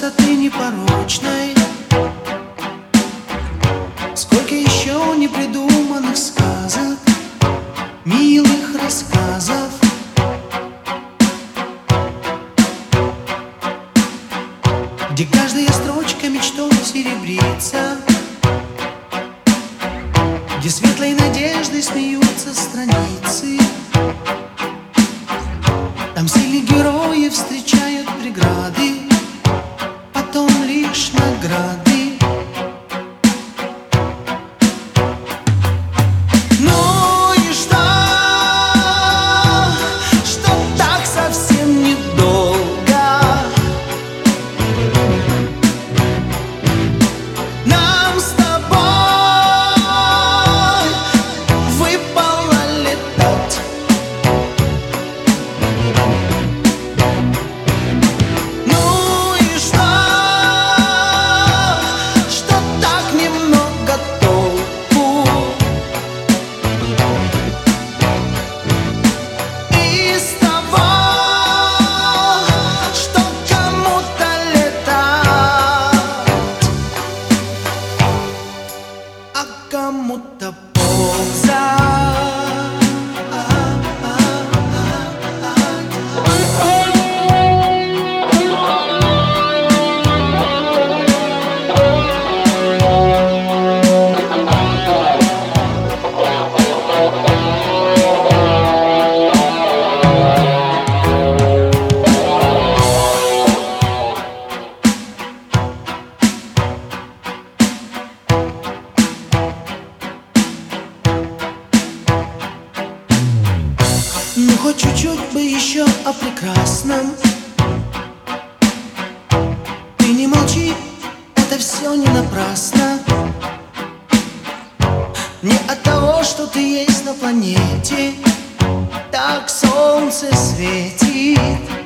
красоты непорочной. Сколько еще непридуманных сказок, милых рассказов, где каждая строчка мечтой серебрится, где светлой надеждой смеются страницы. Там сильных героев встречают преграды, потом лишь награды. Ну и что так совсем недолго нам с тобой выпало летать. Ну и что так немного толку из того, что кому-то летать, а кому-то ползать. Ну хоть чуть-чуть бы еще о прекрасном. Ты не молчи, это все не напрасно. Не от того, что ты есть на планете, так солнце светит.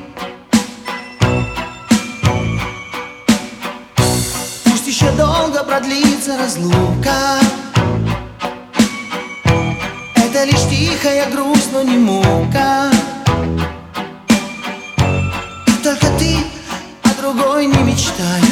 Пусть еще долго продлится разлука, это лишь тихая грусть, но не мука. И только ты о другой не мечтай.